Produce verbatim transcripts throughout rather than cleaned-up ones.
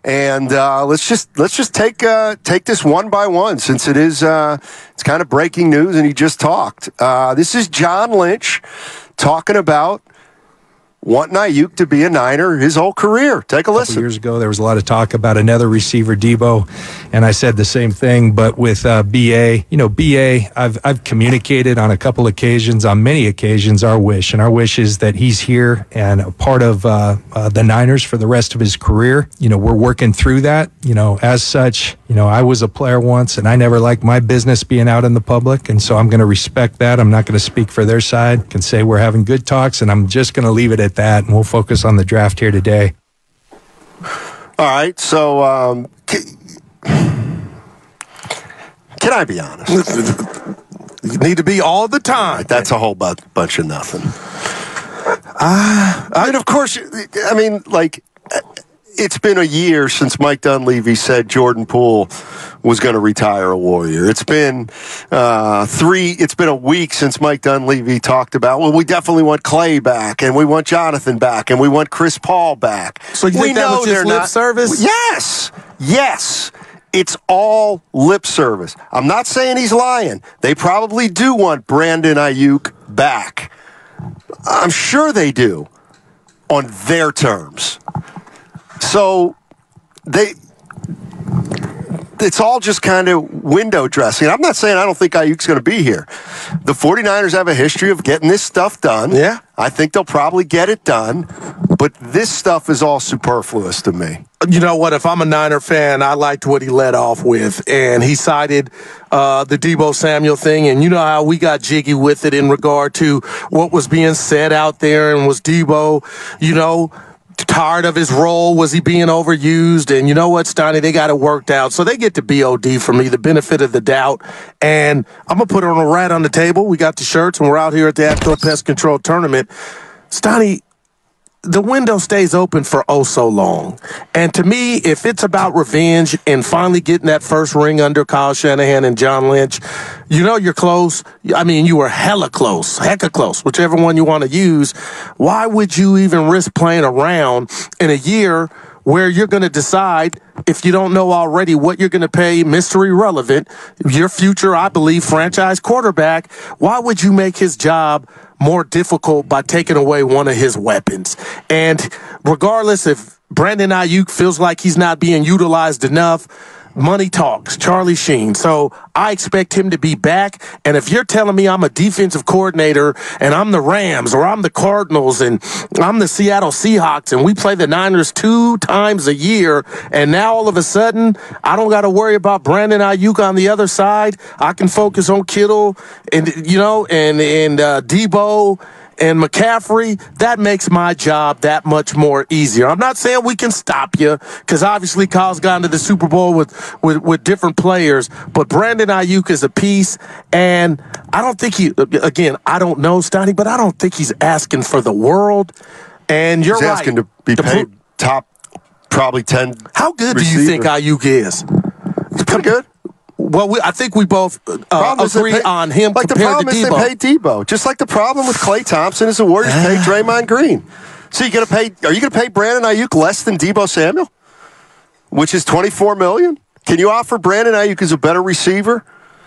And uh, let's just let's just take uh, take this one by one, since it is uh, it's kind of breaking news, and he just talked. Uh, this is John Lynch talking about wanting Aiyuk to be a Niner his whole career. Take a listen. A couple years ago, there was a lot of talk about another receiver, Debo, and I said the same thing. But with uh, B A, you know, B A, I've I've communicated on a couple occasions, on many occasions, our wish, and our wish is that he's here and a part of uh, uh, the Niners for the rest of his career. You know, we're working through that. You know, as such, you know, I was a player once, and I never liked my business being out in the public, and so I'm going to respect that. I'm not going to speak for their side. I can say we're having good talks, and I'm just going to leave it at that, and we'll focus on the draft here today. All right, so um, can, can I be honest? You need to be all the time. Right, that's a whole bu- bunch of nothing. Uh, I mean, of course, I mean, like, it's been a year since Mike Dunleavy said Jordan Poole was going to retire a Warrior. It's been uh, three. It's been a week since Mike Dunleavy talked about, well, we definitely want Clay back, and we want Jonathan back, and we want Chris Paul back. So you we think that know was just they're lip not, service? Yes, yes. It's all lip service. I'm not saying he's lying. They probably do want Brandon Aiyuk back. I'm sure they do, on their terms. So they, it's all just kind of window dressing. I'm not saying I don't think Ayuk's going to be here. The 49ers have a history of getting this stuff done. Yeah. I think they'll probably get it done. But this stuff is all superfluous to me. You know what? If I'm a Niner fan, I liked what he led off with. And he cited uh, the Deebo Samuel thing. And you know how we got jiggy with it in regard to what was being said out there. And was Deebo, you know, tired of his role? Was he being overused? And you know what, Steiny? They got it worked out. So they get to B O D for me, the benefit of the doubt. And I'm going to put it on a rat on the table. We got the shirts, and we're out here at the Atco Pest Control Tournament. Steiny, the window stays open for oh so long. And to me, if it's about revenge and finally getting that first ring under Kyle Shanahan and John Lynch, you know you're close. I mean, you were hella close, hecka close, whichever one you want to use. Why would you even risk playing around in a year where you're going to decide, if you don't know already, what you're going to pay Mister Irrelevant, your future, I believe, franchise quarterback? Why would you make his job more difficult by taking away one of his weapons? And regardless if Brandon Aiyuk feels like he's not being utilized enough, money talks, Charlie Sheen. So I expect him to be back. And if you're telling me I'm a defensive coordinator and I'm the Rams or I'm the Cardinals and I'm the Seattle Seahawks and we play the Niners two times a year, and now all of a sudden I don't got to worry about Brandon Aiyuk on the other side, I can focus on Kittle and, you know, and, and uh, Debo and McCaffrey, that makes my job that much more easier. I'm not saying we can stop you, because obviously Kyle's gone to the Super Bowl with, with, with different players, but Brandon Aiyuk is a piece, and I don't think he, again, I don't know, Stoney, but I don't think he's asking for the world, and you're He's right. asking to be The paid pro- top, probably ten How good receiver. do you think Aiyuk is? He's pretty good. Well, we, I think we both uh, agree pay, on him like compared the problem to is Debo. they pay Debo. Just like the problem with Klay Thompson is the Warriors pay Draymond Green. So you going to pay? Are you going to pay Brandon Aiyuk less than Debo Samuel, which is twenty-four million dollars? Can you offer Brandon Aiyuk as a better receiver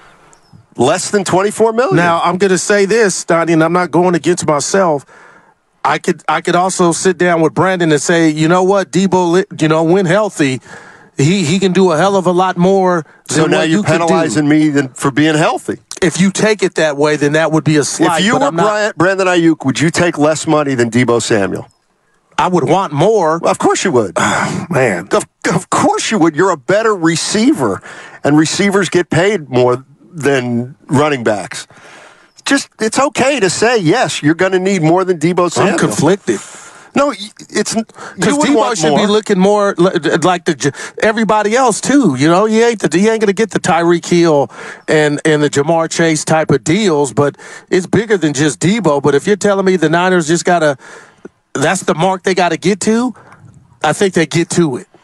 less than twenty-four million dollars? Now I'm going to say this, Donnie, and I'm not going against myself. I could I could also sit down with Brandon and say, you know what, Debo, you know, when healthy, he he can do a hell of a lot more than So now what you're you can do. penalizing me than, for being healthy. If you take it that way, then that would be a slight. If you but were I'm not, Brian, Brandon Aiyuk, would you take less money than Debo Samuel? I would want more. Well, of course you would. Man, Of, of course you would. You're a better receiver, and receivers get paid more than running backs. Just, it's okay to say, yes, you're going to need more than Debo Samuel. I'm conflicted. No, it's Because Debo should more. be looking more li- like the everybody else too. You know, he ain't the, he ain't gonna get the Tyreek Hill and and the Jamar Chase type of deals, but it's bigger than just Debo. But if you're telling me the Niners just gotta, that's the mark they got to get to, I think they get to it.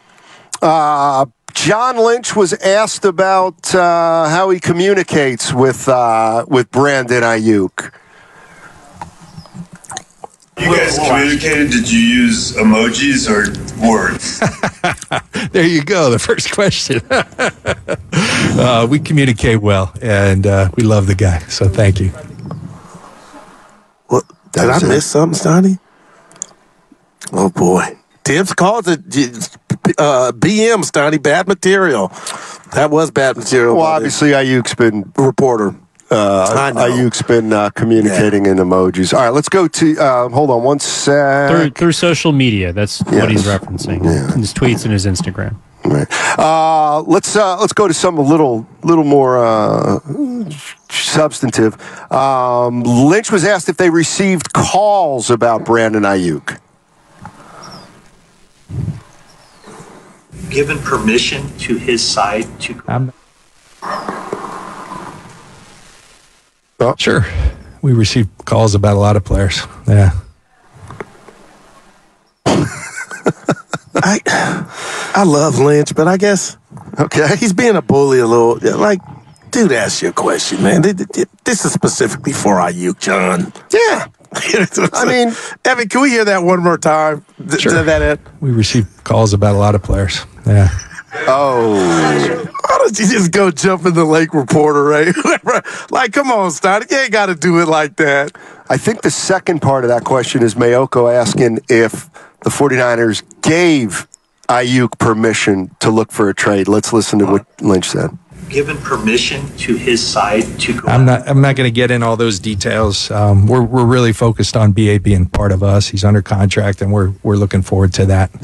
Uh, John Lynch was asked about uh, how he communicates with uh, with Brandon Aiyuk. You guys communicated, did you use emojis or words? There you go, the first question. uh, we communicate well, and uh, we love the guy, so thank you. What, did I miss something, Stoney? Oh, boy. Tibbs called it uh, B M, Stoney, bad material. That was bad material. Well, obviously, Ayuk's been reporter. Uh, Ayuk's been uh, communicating yeah. in emojis. All right, let's go to, uh, hold on one sec. Through, through social media, that's yes. what he's referencing. Yeah. His tweets and his Instagram. Right. Uh, let's uh, let's go to some a little little more uh, substantive. Um, Lynch was asked if they received calls about Brandon Ayuk. Given permission to his side to. Um, oh. Sure. We receive calls about a lot of players. Yeah. I I love Lynch, but I guess okay, he's being a bully a little. Like, dude, ask you a question, man. This is specifically for Ayuk, John. Yeah. I mean, Evan, can we hear that one more time? Sure. That it? We receive calls about a lot of players. Yeah. Oh. Why don't you just go jump in the lake, reporter, right? Like, come on, Stoney. You ain't got to do it like that. I think the second part of that question is Mayoko asking if the 49ers gave Ayuk permission to look for a trade. Let's listen to what Lynch said. Given permission to his side to go. I'm not. I'm not going to get in all those details. Um, we're we're really focused on B A being part of us. He's under contract, and we're we're looking forward to that.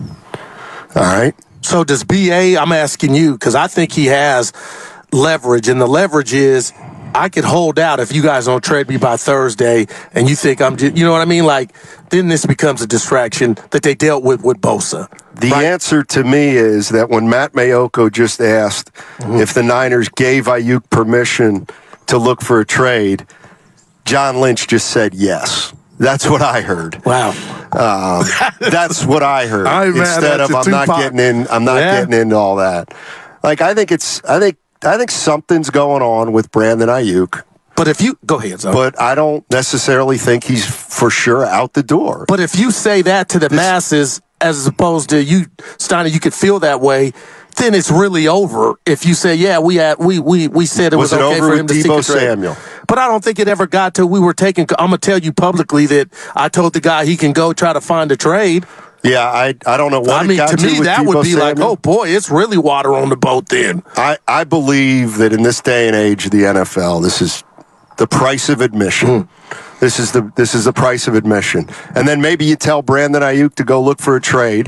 All right. So does B A? I'm asking you because I think he has leverage, and the leverage is I could hold out if you guys don't trade me by Thursday, and you think I'm just, you know what I mean? Like, then this becomes a distraction that they dealt with with Bosa. The right? answer to me is that when Matt Mayoko just asked mm-hmm. if the Niners gave Ayuk permission to look for a trade, John Lynch just said yes. That's what I heard. Wow. Um, that's what I heard. I mean, Instead of I'm not getting in, I'm not yeah. getting into all that. Like I think it's, I think, I think something's going on with Brandon Ayuk. But if you go ahead, son. But I don't necessarily think he's for sure out the door. But if you say that to the this, masses, as opposed to you, Steiner, you could feel that way. Then it's really over. If you say, "Yeah, we had, we we we said it was, was it okay over for with him to Deebo seek a trade." Samuel? But I don't think it ever got to we were taking. I'm gonna tell you publicly that I told the guy he can go try to find a trade. Yeah, I I don't know what. I mean, it got to me, to with that Deebo would be Samuel. like, oh boy, it's really water on the boat. Then I I believe that in this day and age of the N F L, this is the price of admission. Mm. This is the this is the price of admission. And then maybe you tell Brandon Ayuk to go look for a trade,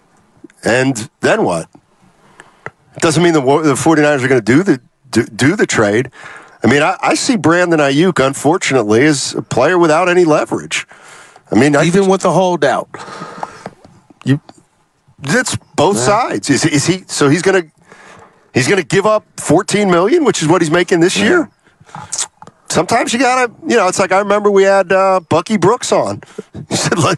and then what? It doesn't mean the the 49ers are going to do the do, do the trade. I mean, I, I see Brandon Ayuk, unfortunately, as a player without any leverage. I mean, even I, with the holdout, you that's both yeah. sides. Is is he? So he's going to he's going to give up fourteen million dollars, which is what he's making this yeah. year. Sometimes you gotta, you know, it's like I remember we had uh, Bucky Brooks on. He said, like,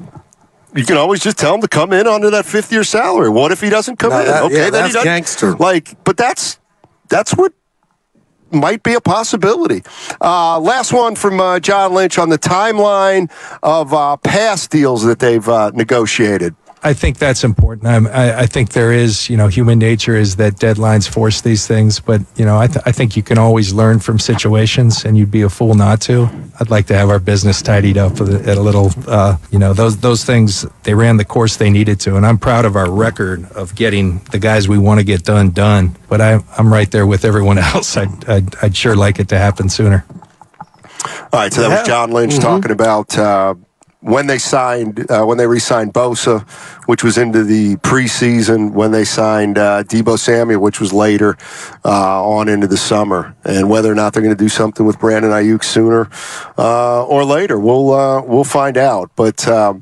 you can always just tell him to come in under that fifth year salary. What if he doesn't come no, in? That, okay, yeah, then that's he doesn't. Gangster. Like, but that's that's what might be a possibility. Uh, last one from uh, John Lynch on the timeline of uh, past deals that they've uh, negotiated. I think that's important. I'm, I, I think there is, you know, human nature is that deadlines force these things, but, you know, I, th- I think you can always learn from situations, and you'd be a fool not to. I'd like to have our business tidied up at a little, uh, you know, those those things, they ran the course they needed to, and I'm proud of our record of getting the guys we want to get done, done. But I, I'm right there with everyone else. I'd, I'd, I'd sure like it to happen sooner. All right, so that yeah. was John Lynch mm-hmm. talking about uh, when they signed, uh, when they re-signed Bosa, which was into the preseason, when they signed uh, Deebo Samuel, which was later uh, on into the summer, and whether or not they're going to do something with Brandon Ayuk sooner uh, or later, we'll uh, we'll find out. But um,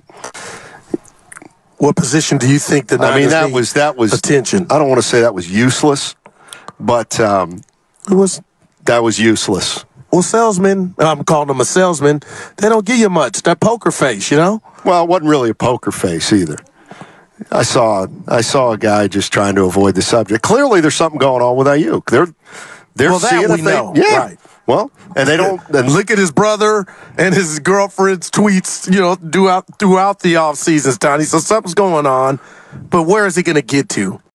what position do you think the Niners I mean, that was that was attention? I don't want to say that was useless, but um, it was that was useless. Well, salesmen, I'm calling them a salesman, they don't give you much. That poker face, you know? Well, it wasn't really a poker face either. I saw I saw a guy just trying to avoid the subject. Clearly, there's something going on with Ayuk. They're they're well, that seeing we if they, know. yeah, right. Well, and they don't. And look at his brother and his girlfriend's tweets, you know, throughout throughout the off seasons, Tony. So something's going on, but where is he going to get to?